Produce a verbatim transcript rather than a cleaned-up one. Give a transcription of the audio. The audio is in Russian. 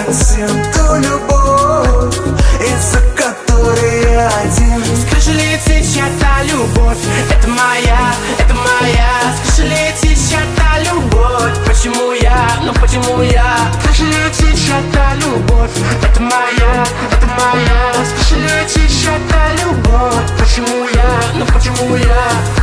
хотим ту любовь, из-за которой я один. Скажи, летит чья-то любовь, это моя, это моя. Скажи, летит чья-то любовь, почему я, ну почему я? Скажи, летит чья-то любовь, это моя, это моя. Скажи, летит чья-то любовь, почему я, ну почему я?